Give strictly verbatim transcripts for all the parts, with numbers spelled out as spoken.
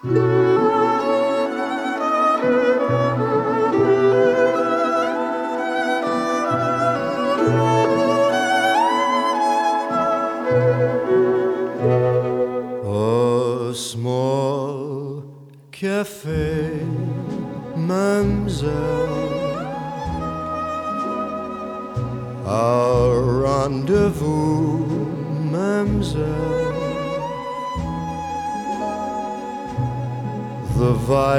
A small cafe, mademoiselle, our rendezvous, mademoiselle. The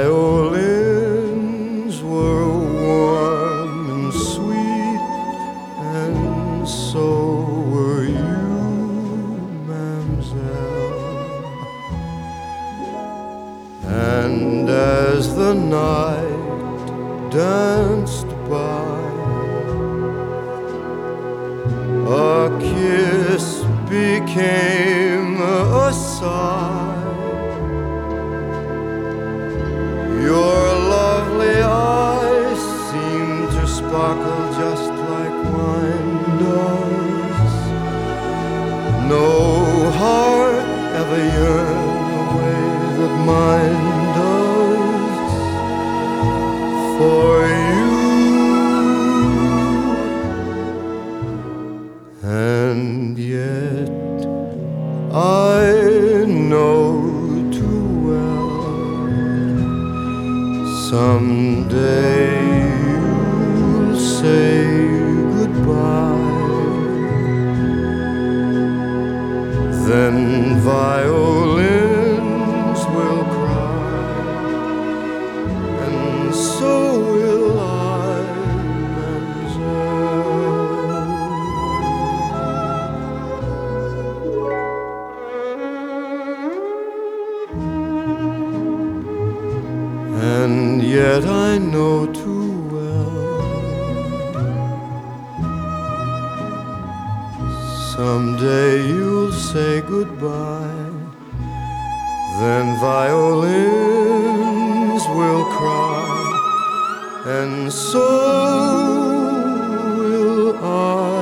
violins were warm and sweet, and so were you, mademoiselle. And as the night danced by, a kiss became a sigh. Your lovely eyes seemed to sparkle just like mine does. No heart ever yearned the way that mine does for you. And yet I know too well someday you'll say goodbye. Then violins will cry, and so will I, mademoiselle. And yet I know too well someday you'll say goodbye. Then violins will cry, and so will I.